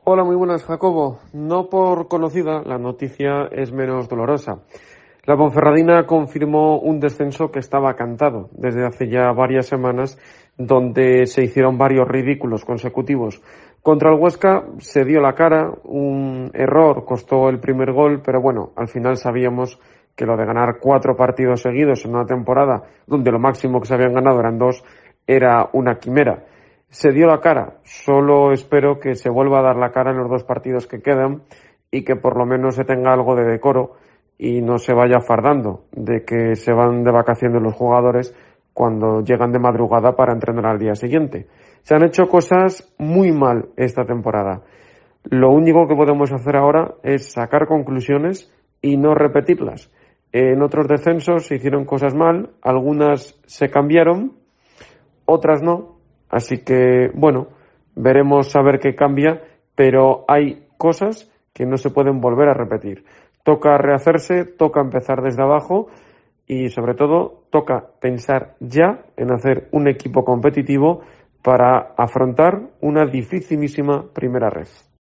Hola, muy buenas, Jacobo. No por conocida, la noticia es menos dolorosa. La Ponferradina confirmó un descenso que estaba cantado desde hace ya varias semanas, donde se hicieron varios ridículos consecutivos. Contra el Huesca se dio la cara, un error costó el primer gol, pero bueno, al final sabíamos que lo de ganar 4 partidos seguidos en una temporada, donde lo máximo que se habían ganado eran 2, era una quimera. Se dio la cara, solo espero que se vuelva a dar la cara en los 2 partidos que quedan y que por lo menos se tenga algo de decoro y no se vaya fardando de que se van de vacaciones los jugadores cuando llegan de madrugada para entrenar al día siguiente. Se han hecho cosas muy mal esta temporada. Lo único que podemos hacer ahora es sacar conclusiones y no repetirlas. En otros descensos se hicieron cosas mal, algunas se cambiaron, otras no. Así que, bueno, veremos a ver qué cambia, pero hay cosas que no se pueden volver a repetir. Toca rehacerse, toca empezar desde abajo y, sobre todo, toca pensar ya en hacer un equipo competitivo para afrontar una dificilísima primera red.